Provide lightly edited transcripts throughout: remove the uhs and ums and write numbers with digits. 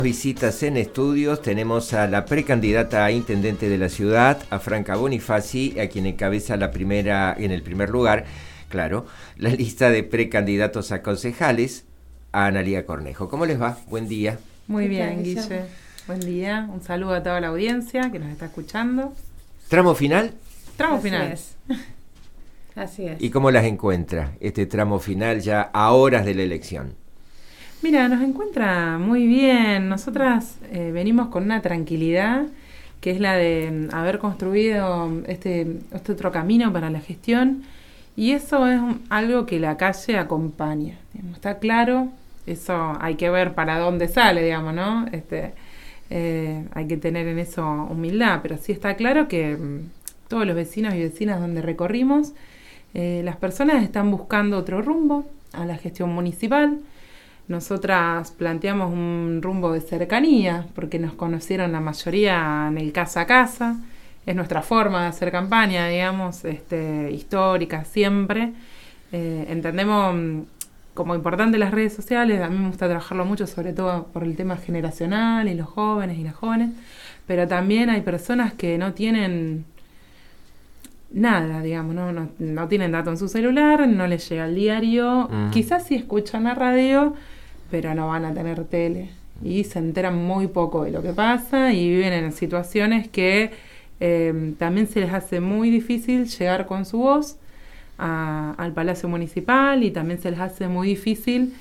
Visitas en estudios, tenemos a la precandidata a intendente de la ciudad, a Franca Bonifaci, a quien encabeza en el primer lugar, claro, la lista de precandidatos a concejales, a Analía Cornejo. ¿Cómo les va? Buen día. Muy bien, Guille. Buen día. Un saludo a toda la audiencia que nos está escuchando. ¿Tramo final? Tramo Así final. es. Así es. ¿Y cómo las encuentra este tramo final ya a horas de la elección? Mira, nos encuentra muy bien. Nosotras venimos con una tranquilidad que es la de haber construido este otro camino para la gestión, y eso es algo que la calle acompaña. Digamos, está claro, eso hay que ver para dónde sale, digamos, ¿no? Hay que tener en eso humildad, pero sí está claro que todos los vecinos y vecinas donde recorrimos, las personas están buscando otro rumbo a la gestión municipal. Nosotras planteamos un rumbo de cercanía, porque nos conocieron la mayoría en el casa a casa. Es nuestra forma de hacer campaña, digamos, histórica siempre. Entendemos como importante las redes sociales. A mí me gusta trabajarlo mucho, sobre todo por el tema generacional y los jóvenes y las jóvenes. Pero también hay personas que no tienen nada, digamos, no tienen datos en su celular, no les llega el diario, quizás sí escuchan la radio, pero no van a tener tele, y se enteran muy poco de lo que pasa y viven en situaciones que también se les hace muy difícil llegar con su voz al Palacio Municipal, y también se les hace muy difícil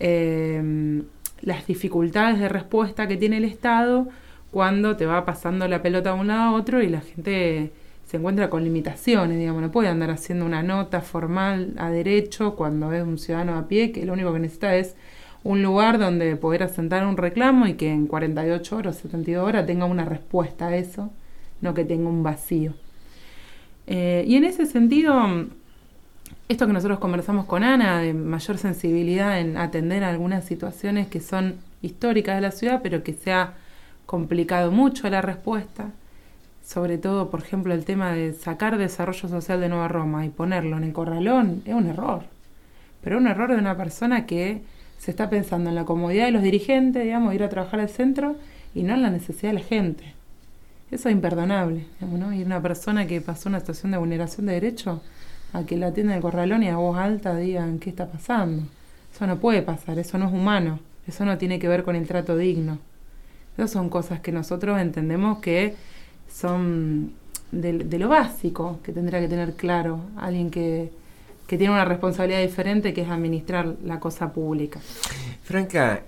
las dificultades de respuesta que tiene el Estado cuando te va pasando la pelota de un lado a otro y la gente se encuentra con limitaciones, digamos, no puede andar haciendo una nota formal a derecho cuando es un ciudadano a pie, que lo único que necesita es un lugar donde poder asentar un reclamo y que en 48 horas, 72 horas tenga una respuesta a eso, no que tenga un vacío. Y en ese sentido, esto que nosotros conversamos con Ana, de mayor sensibilidad en atender a algunas situaciones que son históricas de la ciudad, pero que se ha complicado mucho la respuesta, sobre todo, por ejemplo, el tema de sacar desarrollo social de Nueva Roma y ponerlo en el Corralón, es un error. Pero un error de una persona que se está pensando en la comodidad de los dirigentes, digamos, ir a trabajar al centro y no en la necesidad de la gente. Eso es imperdonable, digamos, ¿no? Y una persona que pasó una situación de vulneración de derechos, a que la atienda el Corralón y a voz alta digan qué está pasando. Eso no puede pasar, eso no es humano, eso no tiene que ver con el trato digno. Esas son cosas que nosotros entendemos que son de lo básico que tendrá que tener claro alguien que tiene una responsabilidad diferente, que es administrar la cosa pública. Franca,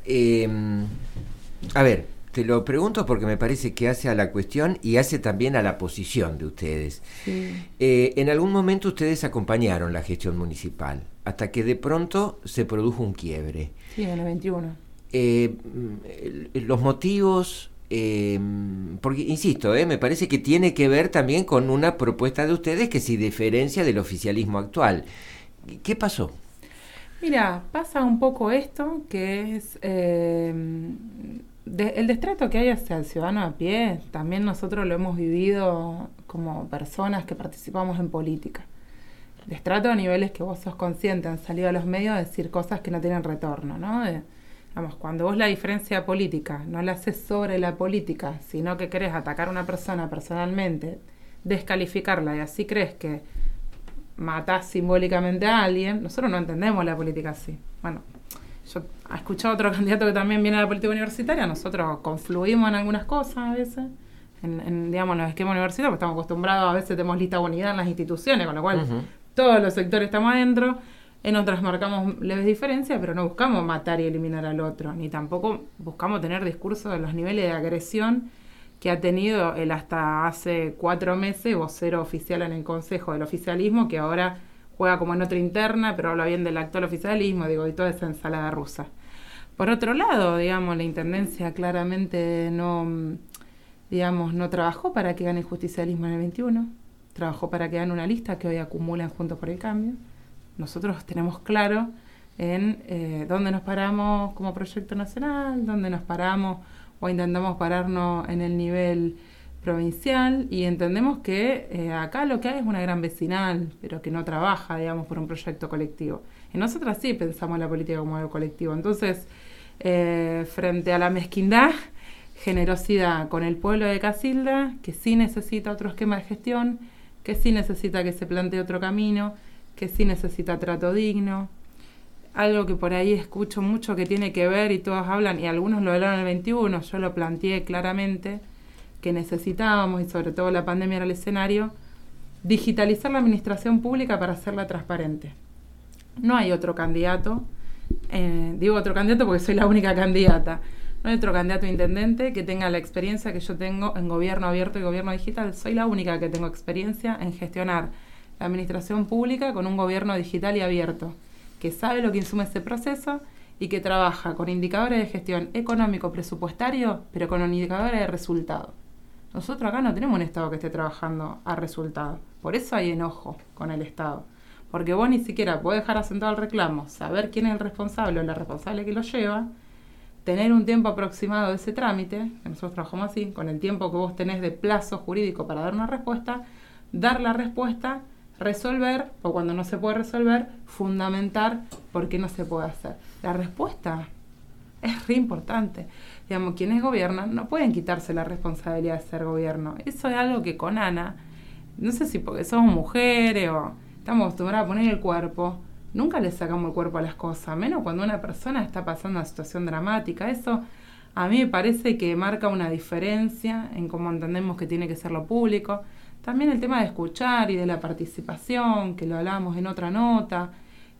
a ver, te lo pregunto porque me parece que hace a la cuestión y hace también a la posición de ustedes. Sí. En algún momento ustedes acompañaron la gestión municipal, hasta que de pronto se produjo un quiebre. Sí, en el 21. Los motivos, porque insisto, me parece que tiene que ver también con una propuesta de ustedes que se diferencia del oficialismo actual. ¿Qué pasó? Mira, pasa un poco esto, que es el destrato que hay hacia el ciudadano a pie. También nosotros lo hemos vivido como personas que participamos en política. Destrato a niveles que vos sos consciente, han salido a los medios a decir cosas que no tienen retorno, ¿no? Vamos, cuando vos la diferencia política no la haces sobre la política, sino que querés atacar a una persona personalmente, descalificarla, y así crees que matás simbólicamente a alguien, nosotros no entendemos la política así. Bueno, yo he escuchado a otro candidato que también viene de la política universitaria, nosotros confluimos en algunas cosas a veces, digamos, en los esquemas universitarios, porque estamos acostumbrados, a veces tenemos lista de unidad en las instituciones, con lo cual todos los sectores estamos adentro. En otras marcamos leves diferencias, pero no buscamos matar y eliminar al otro, ni tampoco buscamos tener discursos de los niveles de agresión que ha tenido el hasta hace 4 meses vocero oficial en el Consejo del Oficialismo, que ahora juega como en otra interna, pero habla bien del actual oficialismo, digo, y toda esa ensalada rusa. Por otro lado, digamos, la Intendencia claramente no trabajó para que gane el justicialismo en el 21, trabajó para que gane una lista que hoy acumulan Juntos por el Cambio. Nosotros tenemos claro en dónde nos paramos como proyecto nacional, dónde nos paramos o intentamos pararnos en el nivel provincial, y entendemos que acá lo que hay es una gran vecinal, pero que no trabaja, digamos, por un proyecto colectivo. Y nosotras sí pensamos la política como algo colectivo. Entonces, frente a la mezquindad, generosidad con el pueblo de Casilda, que sí necesita otro esquema de gestión, que sí necesita que se plantee otro camino, que sí necesita trato digno. Algo que por ahí escucho mucho que tiene que ver, y todos hablan, y algunos lo hablaron en el 21, yo lo planteé claramente, que necesitábamos, y sobre todo la pandemia era el escenario, digitalizar la administración pública para hacerla transparente. No hay otro candidato, digo otro candidato porque soy la única candidata, no hay otro candidato a intendente que tenga la experiencia que yo tengo en gobierno abierto y gobierno digital. Soy la única que tengo experiencia en gestionar la administración pública con un gobierno digital y abierto, que sabe lo que insume ese proceso y que trabaja con indicadores de gestión económico, presupuestario, pero con indicadores de resultado. Nosotros acá no tenemos un Estado que esté trabajando a resultado. Por eso hay enojo con el Estado. Porque vos ni siquiera podés dejar asentado el reclamo, saber quién es el responsable o la responsable que lo lleva, tener un tiempo aproximado de ese trámite, que nosotros trabajamos así, con el tiempo que vos tenés de plazo jurídico para dar una respuesta, dar la respuesta, resolver, o cuando no se puede resolver, fundamentar por qué no se puede hacer. La respuesta es re importante. Digamos, quienes gobiernan no pueden quitarse la responsabilidad de ser gobierno. Eso es algo que con Ana, no sé si porque somos mujeres o estamos acostumbrados a poner el cuerpo, nunca le sacamos el cuerpo a las cosas, menos cuando una persona está pasando una situación dramática. Eso a mí me parece que marca una diferencia en cómo entendemos que tiene que ser lo público. También el tema de escuchar y de la participación, que lo hablábamos en otra nota.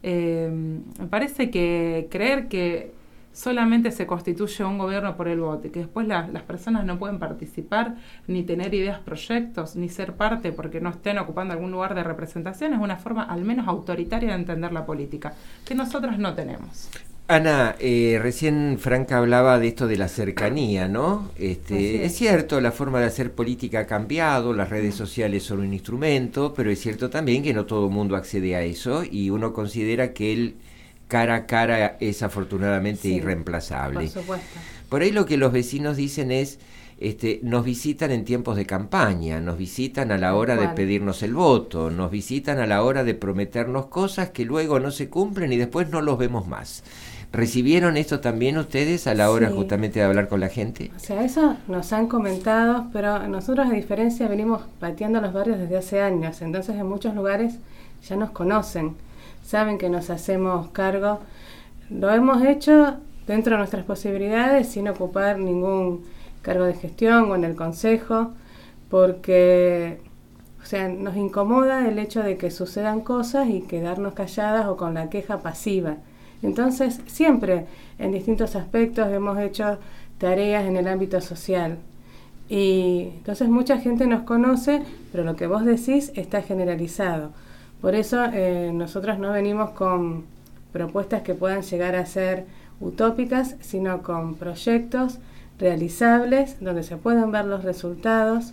Me parece que creer que solamente se constituye un gobierno por el voto y que después las personas no pueden participar, ni tener ideas, proyectos, ni ser parte porque no estén ocupando algún lugar de representación, es una forma al menos autoritaria de entender la política, que nosotros no tenemos. Ana, recién Franca hablaba de esto de la cercanía, ¿no? Es cierto, la forma de hacer política ha cambiado, las redes sociales son un instrumento, pero es cierto también que no todo el mundo accede a eso y uno considera que el cara a cara es afortunadamente irreemplazable. Por supuesto. Por ahí lo que los vecinos dicen es, nos visitan en tiempos de campaña, nos visitan a la hora de pedirnos el voto, nos visitan a la hora de prometernos cosas que luego no se cumplen y después no los vemos más. ¿Recibieron esto también ustedes a la hora justamente de hablar con la gente? O sea, eso nos han comentado, pero nosotros a diferencia venimos pateando los barrios desde hace años, entonces en muchos lugares ya nos conocen, saben que nos hacemos cargo. Lo hemos hecho dentro de nuestras posibilidades sin ocupar ningún cargo de gestión o en el consejo, porque o sea, nos incomoda el hecho de que sucedan cosas y quedarnos calladas o con la queja pasiva. Entonces, siempre en distintos aspectos hemos hecho tareas en el ámbito social. Y entonces mucha gente nos conoce, pero lo que vos decís está generalizado. Por eso nosotros no venimos con propuestas que puedan llegar a ser utópicas, sino con proyectos realizables, donde se puedan ver los resultados.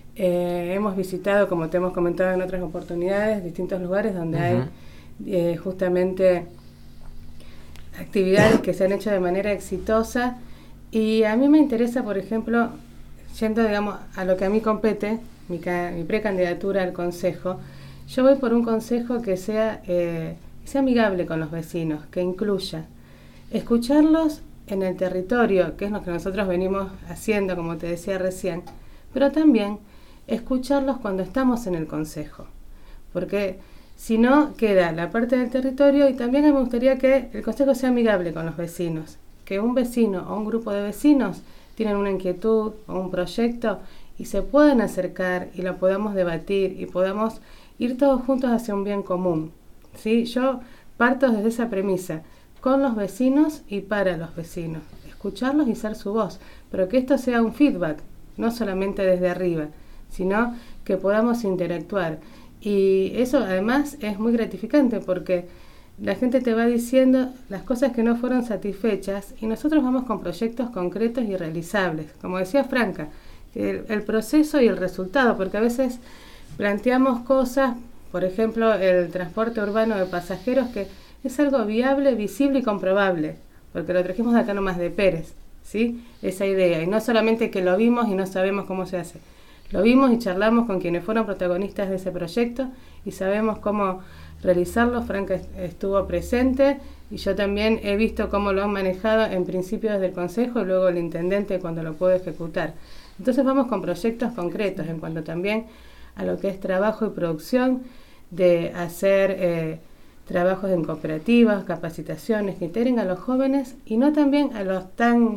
Hemos visitado, como te hemos comentado en otras oportunidades, distintos lugares donde hay justamente actividades que se han hecho de manera exitosa. Y a mí me interesa, por ejemplo, yendo digamos a lo que a mí compete, mi precandidatura al consejo, yo voy por un consejo que sea amigable con los vecinos, que incluya escucharlos en el territorio, que es lo que nosotros venimos haciendo, como te decía recién, pero también escucharlos cuando estamos en el consejo, porque si no queda la parte del territorio. Y también me gustaría que el consejo sea amigable con los vecinos, que un vecino o un grupo de vecinos tienen una inquietud o un proyecto y se puedan acercar y lo podamos debatir y podamos ir todos juntos hacia un bien común, ¿sí? Yo parto desde esa premisa, con los vecinos y para los vecinos, escucharlos y ser su voz, pero que esto sea un feedback, no solamente desde arriba, sino que podamos interactuar. Y eso además es muy gratificante porque la gente te va diciendo las cosas que no fueron satisfechas y nosotros vamos con proyectos concretos y realizables, como decía Franca, el proceso y el resultado, porque a veces planteamos cosas, por ejemplo el transporte urbano de pasajeros, que es algo viable, visible y comprobable, porque lo trajimos de acá nomás de Pérez, ¿sí? Esa idea, y no solamente que lo vimos y no sabemos cómo se hace, lo vimos y charlamos con quienes fueron protagonistas de ese proyecto y sabemos cómo realizarlo. Franca estuvo presente y yo también he visto cómo lo han manejado en principio desde el Consejo y luego el Intendente cuando lo puede ejecutar. Entonces vamos con proyectos concretos en cuanto también a lo que es trabajo y producción, de hacer trabajos en cooperativas, capacitaciones que integren a los jóvenes y no también a los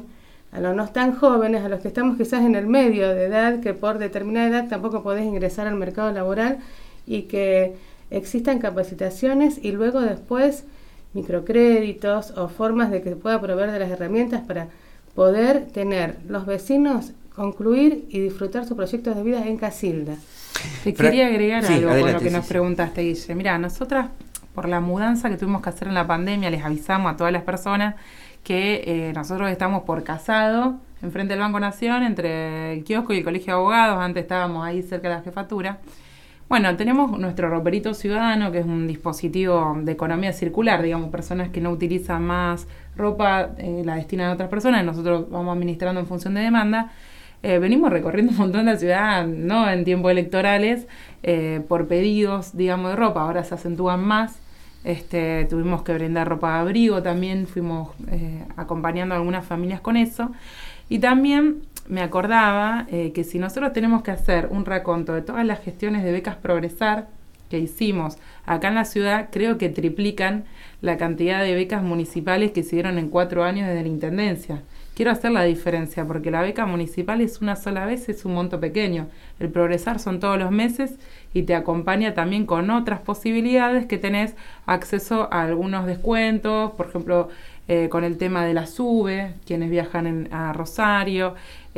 no tan jóvenes, a los que estamos quizás en el medio de edad, que por determinada edad tampoco podés ingresar al mercado laboral, y que existan capacitaciones y luego después microcréditos o formas de que se pueda proveer de las herramientas para poder tener los vecinos concluir y disfrutar sus proyectos de vida en Casilda. Te quería agregar algo adelante, con lo que nos preguntaste, Guille. Mirá, nosotras, por la mudanza que tuvimos que hacer en la pandemia, les avisamos a todas las personas que nosotros estamos por Casado, enfrente del Banco Nación, entre el kiosco y el Colegio de Abogados. Antes estábamos ahí cerca de la jefatura. Bueno, tenemos nuestro roperito ciudadano, que es un dispositivo de economía circular, digamos, personas que no utilizan más ropa, la destinan a otras personas, y nosotros vamos administrando en función de demanda. Venimos recorriendo un montón de la ciudad, no en tiempos electorales, por pedidos, digamos, de ropa. Ahora se acentúan más. Tuvimos que brindar ropa de abrigo también, fuimos acompañando a algunas familias con eso. Y también me acordaba que si nosotros tenemos que hacer un raconto de todas las gestiones de becas Progresar que hicimos acá en la ciudad, creo que triplican la cantidad de becas municipales que se dieron en 4 años desde la Intendencia. Quiero hacer la diferencia, porque la beca municipal es una sola vez, es un monto pequeño. El Progresar son todos los meses y te acompaña también con otras posibilidades, que tenés acceso a algunos descuentos, por ejemplo, con el tema de la SUBE, quienes viajan a Rosario,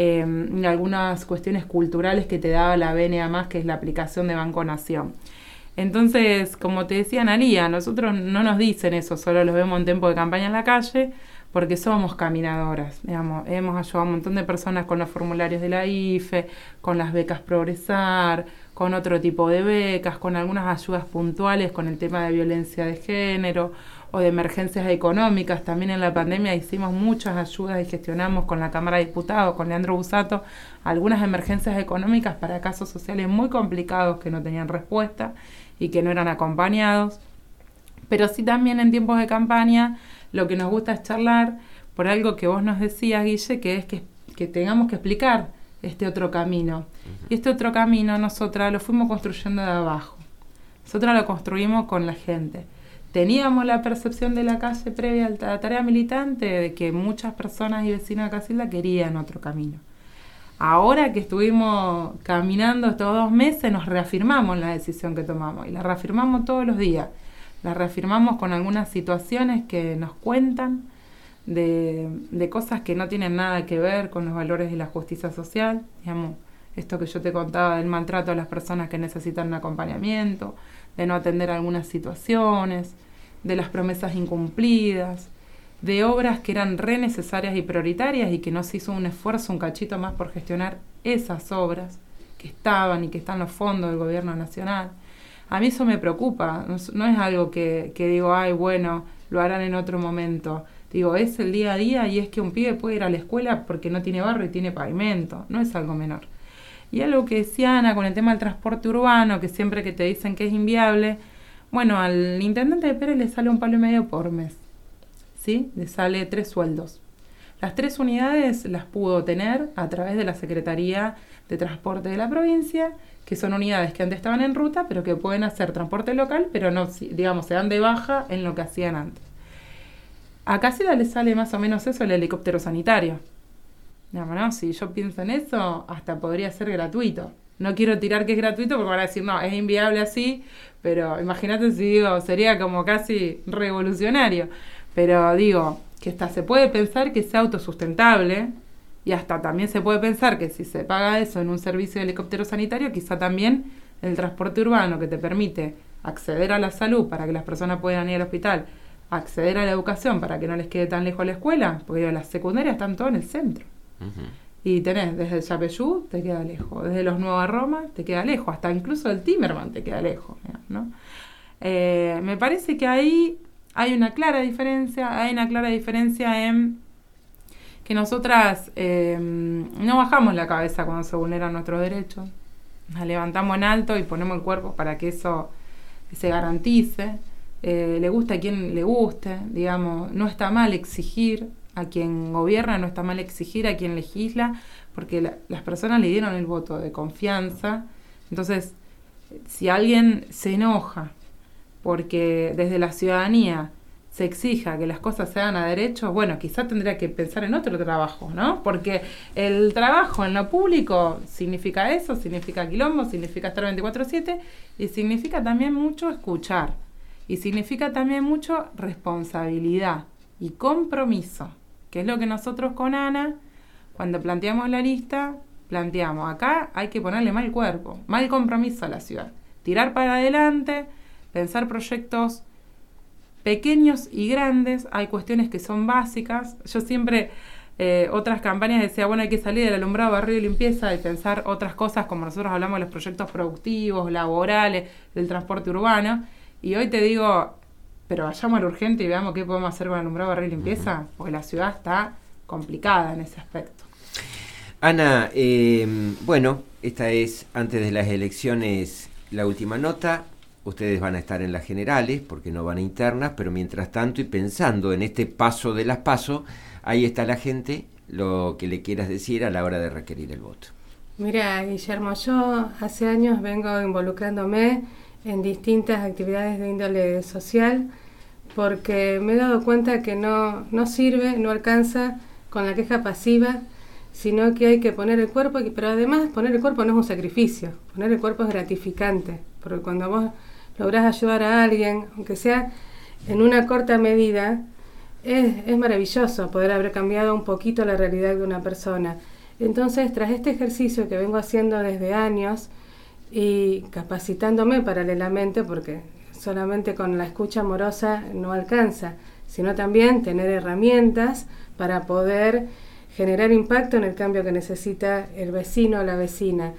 y algunas cuestiones culturales que te daba la BNA+, que es la aplicación de Banco Nación. Entonces, como te decía Analía, nosotros no nos dicen eso, solo los vemos en tiempo de campaña en la calle, porque somos caminadoras, digamos, hemos ayudado a un montón de personas con los formularios de la IFE, con las becas Progresar, con otro tipo de becas, con algunas ayudas puntuales con el tema de violencia de género o de emergencias económicas. También en la pandemia hicimos muchas ayudas y gestionamos con la Cámara de Diputados, con Leandro Busato, algunas emergencias económicas para casos sociales muy complicados que no tenían respuesta y que no eran acompañados. Pero sí, también en tiempos de campaña lo que nos gusta es charlar por algo que vos nos decías, Guille, que es que tengamos que explicar este otro camino. Y este otro camino nosotras lo fuimos construyendo de abajo. Nosotras lo construimos con la gente. Teníamos la percepción de la calle previa a la tarea militante de que muchas personas y vecinos de Casilda querían otro camino. Ahora que estuvimos caminando estos 2 meses, nos reafirmamos la decisión que tomamos y la reafirmamos todos los días. La reafirmamos con algunas situaciones que nos cuentan de cosas que no tienen nada que ver con los valores de la justicia social. Digamos, esto que yo te contaba del maltrato a las personas que necesitan un acompañamiento, de no atender algunas situaciones, de las promesas incumplidas, de obras que eran re necesarias y prioritarias y que no se hizo un esfuerzo, un cachito más por gestionar esas obras que estaban y que están en los fondos del gobierno nacional. A mí eso me preocupa, no es algo que digo, ay, bueno, lo harán en otro momento. Digo, es el día a día, y es que un pibe puede ir a la escuela porque no tiene barro y tiene pavimento, no es algo menor. Y algo que decía Ana con el tema del transporte urbano, que siempre que te dicen que es inviable, bueno, al intendente de Pérez le sale 1,5 palos por mes, ¿sí? Le sale 3 sueldos. Las 3 unidades las pudo tener a través de la Secretaría de Transporte de la provincia, que son unidades que antes estaban en ruta, pero que pueden hacer transporte local, pero no, digamos, se dan de baja en lo que hacían antes. A Casilda le sale más o menos eso el helicóptero sanitario. Digamos, ¿no? Si yo pienso en eso, hasta podría ser gratuito. No quiero tirar que es gratuito porque van a decir, no, es inviable así, pero imagínate si digo, sería como casi revolucionario. Pero digo, que hasta se puede pensar que sea autosustentable, y hasta también se puede pensar que si se paga eso en un servicio de helicóptero sanitario, quizá también el transporte urbano que te permite acceder a la salud para que las personas puedan ir al hospital, acceder a la educación para que no les quede tan lejos la escuela, porque las secundarias están todas en el centro. Uh-huh. Y tenés desde el Yapeyú, te queda lejos, desde los Nueva Roma te queda lejos, hasta incluso el Timerman te queda lejos, ¿no? Me parece que ahí hay una clara diferencia, en que nosotras no bajamos la cabeza cuando se vulneran nuestros derechos, la levantamos en alto y ponemos el cuerpo para que eso se garantice. Le gusta a quien le guste, digamos, no está mal exigir a quien gobierna, no está mal exigir a quien legisla, porque las personas le dieron el voto de confianza. Entonces, si alguien se enoja porque desde la ciudadanía se exija que las cosas se hagan a derecho, bueno, quizás tendría que pensar en otro trabajo, ¿no? Porque el trabajo en lo público significa eso, significa quilombo, significa estar 24/7 y significa también mucho escuchar y significa también mucho responsabilidad y compromiso, que es lo que nosotros con Ana, cuando planteamos la lista, planteamos, acá hay que ponerle mal cuerpo, mal compromiso a la ciudad, tirar para adelante, pensar proyectos pequeños y grandes. Hay cuestiones que son básicas. Yo siempre, otras campañas decía, bueno, hay que salir del alumbrado, barrio y limpieza y pensar otras cosas, como nosotros hablamos de los proyectos productivos, laborales, del transporte urbano. Y hoy te digo, pero vayamos al urgente y veamos qué podemos hacer con el alumbrado, barrio y limpieza, porque la ciudad está complicada en ese aspecto. Ana, bueno, esta es, antes de las elecciones, la última nota. Ustedes van a estar en las generales, porque no van a internas, pero mientras tanto, y pensando en este paso de las PASO, ahí está la gente, lo que le quieras decir a la hora de requerir el voto. Mira, Guillermo, yo hace años vengo involucrándome en distintas actividades de índole social, porque me he dado cuenta que no sirve, no alcanza con la queja pasiva, sino que hay que poner el cuerpo, pero además poner el cuerpo no es un sacrificio, poner el cuerpo es gratificante, porque cuando vos lográs ayudar a alguien, aunque sea en una corta medida, es maravilloso poder haber cambiado un poquito la realidad de una persona. Entonces, tras este ejercicio que vengo haciendo desde años y capacitándome paralelamente, porque solamente con la escucha amorosa no alcanza, sino también tener herramientas para poder generar impacto en el cambio que necesita el vecino o la vecina.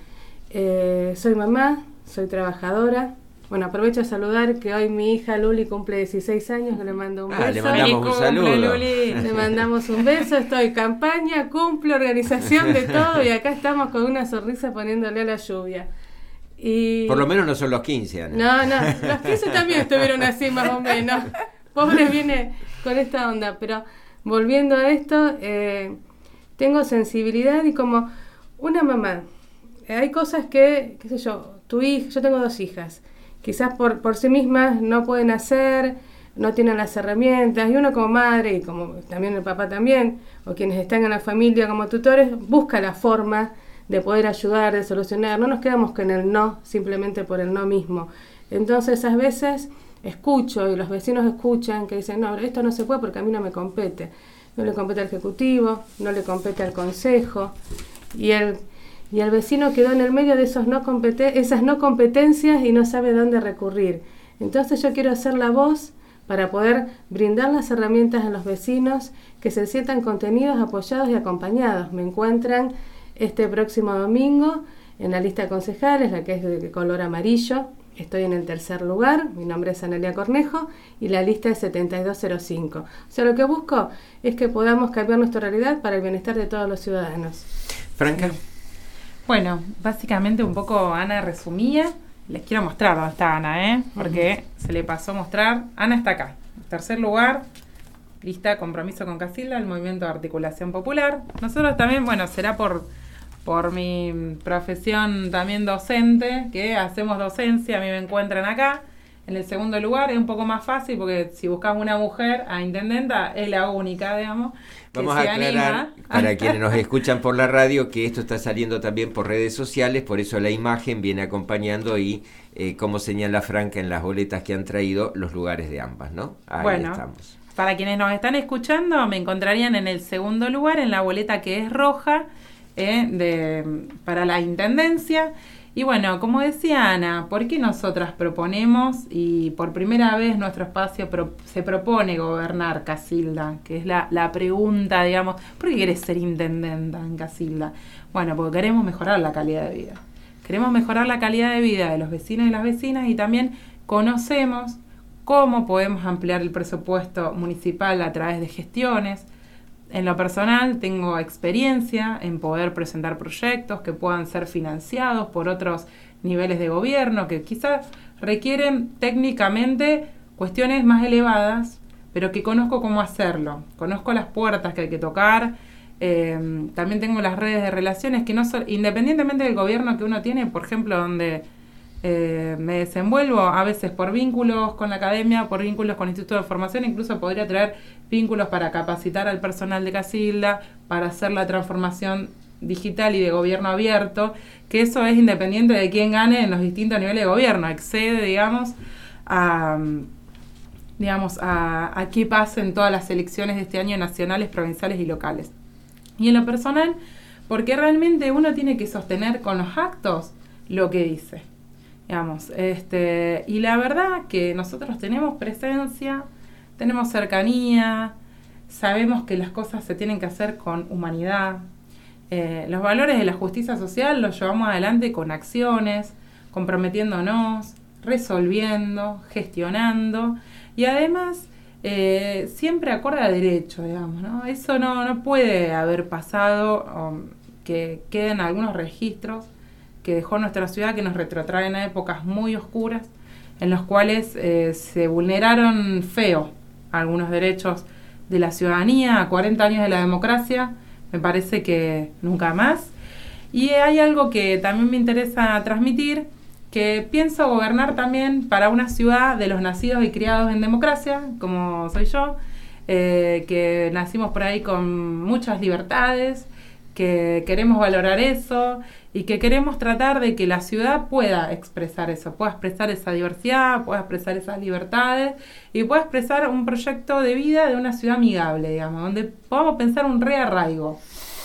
Soy mamá, soy trabajadora. Bueno, aprovecho a saludar que hoy mi hija Luli cumple 16 años, que le mando un beso. Le mandamos un saludo. Luli. Le mandamos un beso, estoy campaña, cumple, organización de todo y acá estamos con una sonrisa poniéndole a la lluvia. Y por lo menos no son los 15, Ana. No, los 15 también estuvieron así más o menos. Pobre viene con esta onda, pero volviendo a esto, tengo sensibilidad y como una mamá, hay cosas que, qué sé yo, yo tengo 2 hijas, quizás por sí mismas no pueden hacer, no tienen las herramientas, y uno como madre, y como también el papá también, o quienes están en la familia como tutores, busca la forma de poder ayudar, de solucionar. No nos quedamos con el no, simplemente por el no mismo. Entonces, a veces escucho, y los vecinos escuchan, que dicen, no, esto no se puede porque a mí no me compete. No le compete al Ejecutivo, no le compete al Consejo, y el vecino quedó en el medio de esas no competencias y no sabe dónde recurrir. Entonces yo quiero ser la voz para poder brindar las herramientas a los vecinos que se sientan contenidos, apoyados y acompañados. Me encuentran este próximo domingo en la lista de concejales, la que es de color amarillo. Estoy en el 3er lugar, mi nombre es Analia Cornejo y la lista es 7205. O sea, lo que busco es que podamos cambiar nuestra realidad para el bienestar de todos los ciudadanos. Franca. Bueno, básicamente un poco Ana resumía. Les quiero mostrar dónde está Ana, porque se le pasó a mostrar. Ana está acá, 3er lugar, lista Compromiso con Casilda, el Movimiento de Articulación Popular. Nosotros también, bueno, será por mi profesión también docente, que hacemos docencia, a mí me encuentran acá. En el 2º lugar es un poco más fácil, porque si buscas una mujer a intendenta, es la única, digamos. Vamos a aclarar para quienes nos escuchan por la radio que esto está saliendo también por redes sociales, por eso la imagen viene acompañando y como señala Franca en las boletas que han traído, los lugares de ambas, ¿no? Ahí estamos. Para quienes nos están escuchando, me encontrarían en el 2º lugar, en la boleta que es roja, para la intendencia. Y bueno, como decía Ana, ¿por qué nosotras proponemos y por primera vez nuestro espacio se propone gobernar Casilda? Que es la pregunta, digamos, ¿por qué querés ser intendenta en Casilda? Bueno, porque queremos mejorar la calidad de vida. Queremos mejorar la calidad de vida de los vecinos y las vecinas y también conocemos cómo podemos ampliar el presupuesto municipal a través de gestiones. En lo personal tengo experiencia en poder presentar proyectos que puedan ser financiados por otros niveles de gobierno, que quizás requieren técnicamente cuestiones más elevadas, pero que conozco cómo hacerlo, conozco las puertas que hay que tocar. También tengo las redes de relaciones que no son, independientemente del gobierno que uno tiene, por ejemplo, donde me desenvuelvo a veces por vínculos con la academia, por vínculos con institutos de formación, incluso podría traer vínculos para capacitar al personal de Casilda, para hacer la transformación digital y de gobierno abierto, que eso es independiente de quién gane en los distintos niveles de gobierno, excede, digamos, a qué pasa en todas las elecciones de este año nacionales, provinciales y locales. Y en lo personal, porque realmente uno tiene que sostener con los actos lo que dice. Digamos, y la verdad que nosotros tenemos presencia, tenemos cercanía, sabemos que las cosas se tienen que hacer con humanidad. Los valores de la justicia social los llevamos adelante con acciones, comprometiéndonos, resolviendo, gestionando y además siempre acorde a derecho, digamos, ¿no? Eso no puede haber pasado, que queden algunos registros que dejó nuestra ciudad que nos retrotraen a épocas muy oscuras en los cuales se vulneraron feo algunos derechos de la ciudadanía, a 40 años de la democracia, me parece que nunca más. Y hay algo que también me interesa transmitir, que pienso gobernar también para una ciudad de los nacidos y criados en democracia, como soy yo, que nacimos por ahí con muchas libertades, que queremos valorar eso y que queremos tratar de que la ciudad pueda expresar eso, pueda expresar esa diversidad, pueda expresar esas libertades y pueda expresar un proyecto de vida de una ciudad amigable, digamos, donde podamos pensar un rearraigo.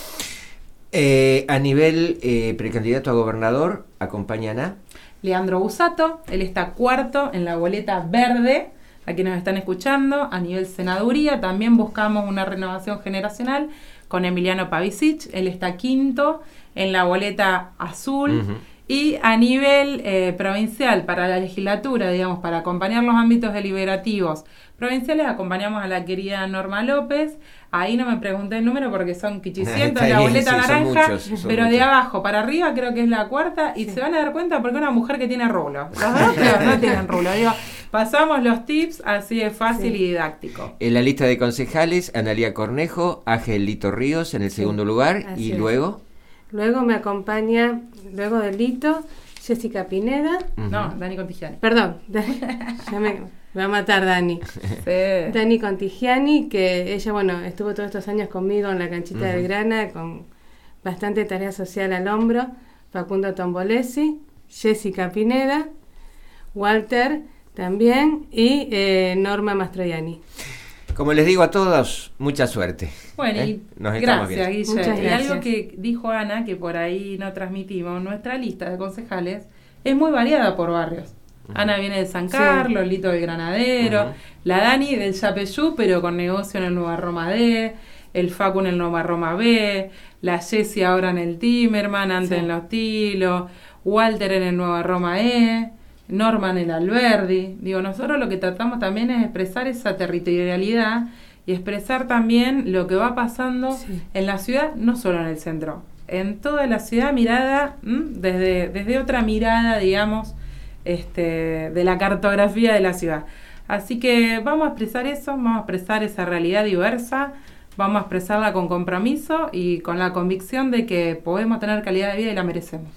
A nivel precandidato a gobernador, ¿acompañan a? Leandro Busato, él está cuarto en la boleta verde, a quienes nos están escuchando. A nivel senaduría también buscamos una renovación generacional con Emiliano Pavicic, él está quinto en la boleta azul. Uh-huh. Y a nivel provincial, para la legislatura, digamos, para acompañar los ámbitos deliberativos provinciales, acompañamos a la querida Norma López. Ahí no me pregunté el número porque son quichicientos la boleta naranja, son pero muchos. De abajo para arriba creo que es la cuarta y se van a dar cuenta porque es una mujer que tiene rulo. Los otros no tienen rulo. Digo, pasamos los tips así de fácil y didáctico. En la lista de concejales, Analía Cornejo, Angelito Ríos en el segundo lugar y luego... Luego me acompaña, luego de Lito, Jessica Pineda. Uh-huh. No, Dani Contigiani. Perdón, ya me va a matar Dani. Sí. Dani Contigiani, que ella, bueno, estuvo todos estos años conmigo en la canchita del Grana, con bastante tarea social al hombro. Facundo Tombolesi, Jessica Pineda, Walter también y Norma Mastroianni. Como les digo a todos, mucha suerte. Bueno, y gracias, Guille. Muchas gracias. Y algo que dijo Ana, que por ahí no transmitimos, nuestra lista de concejales es muy variada por barrios. Uh-huh. Ana viene de San Carlos, sí. Lito del Granadero, uh-huh. La Dani del Yapeyú, pero con negocio en el Nueva Roma D, el Facu en el Nueva Roma B, la Jessie ahora en el Timerman, antes sí. En Los Tilos, Walter en el Nueva Roma E, Norman en el Alberdi. Digo, nosotros lo que tratamos también es expresar esa territorialidad y expresar también lo que va pasando sí. En la ciudad, no solo en el centro, en toda la ciudad mirada desde otra mirada, digamos, de la cartografía de la ciudad. Así que vamos a expresar eso, vamos a expresar esa realidad diversa, vamos a expresarla con compromiso y con la convicción de que podemos tener calidad de vida y la merecemos.